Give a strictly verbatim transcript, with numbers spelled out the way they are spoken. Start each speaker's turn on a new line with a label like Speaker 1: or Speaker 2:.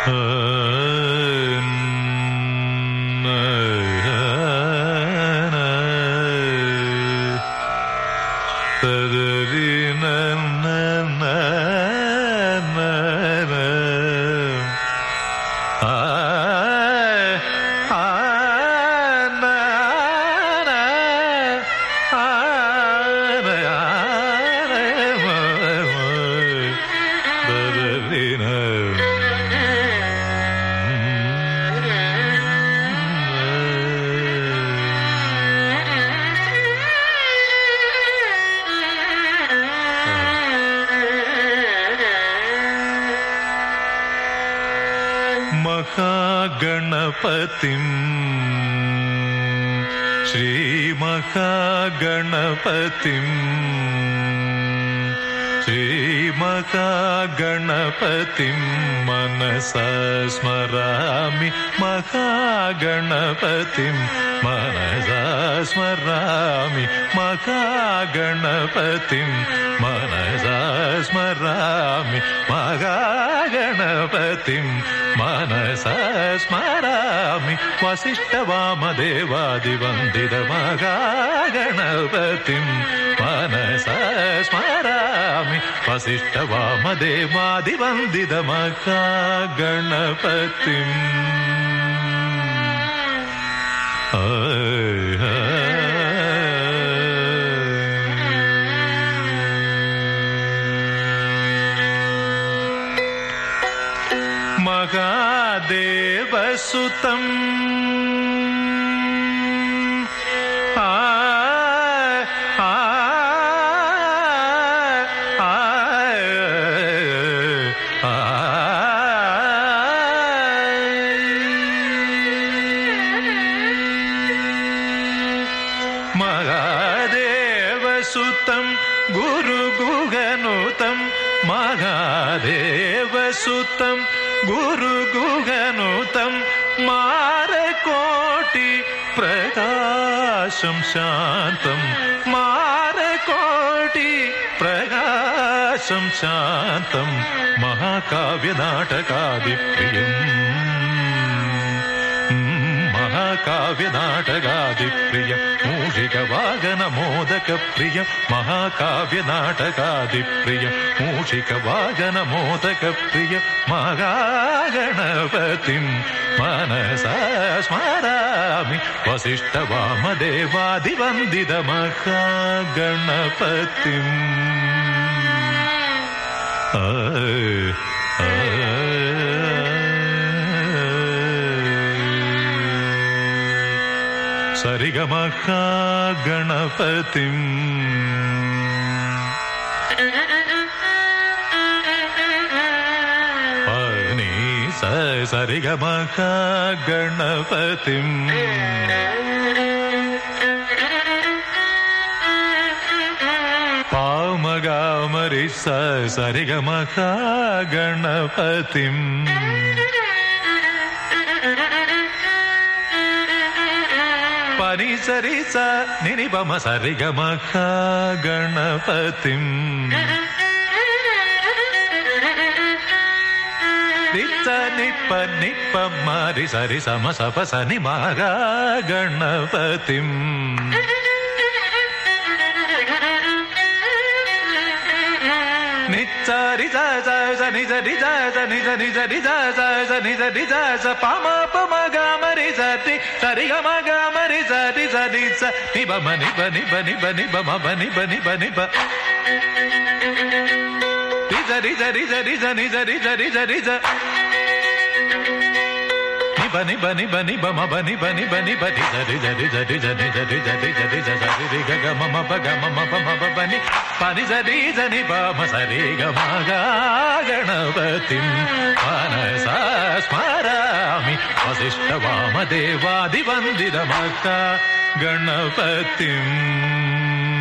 Speaker 1: ഗണപതിം ശ്രീമഹാഗണപതിം ശ്രീമഹാഗണപതിം മനസാ സ്മരാമി മഹാഗണപതിം മനസാ സ്മരാമി മഹാഗണപതിം മനസാ സ്മരാമി മഹാഗണപതിം മനസാ സ്മരാമി വസിഷ്ഠവാമദേവാദിവന്ദിത മഹാഗണപതിം മനസാ സ്മരാമി വസിഷ്ഠവാമദേവാദിവന്ദിത മഹാഗണപതിം. മഹാദേവസുതം മഹാദേവസുതം ഗുരുഗുഹനുതം മഹാദേവസുതം ഗുരുഗുഹനുതം മാരകോടി പ്രകാശം ശാന്തം മാരകോടി പ്രകാശം ശാന്തം മഹാകാവ്യനാടകാദിപ്രിയം മഹാകാവ്യനാടകാദിപ്രിയ മൂഷികവാഹനമോദകപ്രിയ മഹാകാവ്യനാടകാദിപ്രിയ മൂഷികവാഹനമോദകപ്രിയ മഹാഗണപതിം മനസാ സ്മരാമി വസിഷ്ഠവാമദേവാദിവന്ദിത മഹാഗണപതിം. ആ സരിഗമഹാഗണപതിം പനി സരിഗമഹാഗണപതിം പാമഗാമരി സരിഗമഹാഗണപതിം പനി സരി സ നിനി പമ സരിഗമഹാഗണപതിം നിച്ച നിപ്പ നിപ്പ മാരി സരി സമ സപ സനി മഹാഗണപതിം നിച്ചാരി സനി സരി സനി സനി സരി സനി സരി സ പമ പമ ഗമരി സരി സരി ഗമ ഗമരി സരി സരി സ നി ബ നി ബ നി ബ നി ബ നി ബ മ ബ നി ബ നി ബ നി ബ രി സരി സരി സരി സനി സരി സരി സരി സ bani bani bani bama bani bani bani bani zari zari zari zari zari zari zari zari ri ga ga mama ba ga mama ba ma ba bani bani zari zani ba ma sari ga ma ga ganapatim manasa smarami vasishtavama devadivandida makka ganapatim.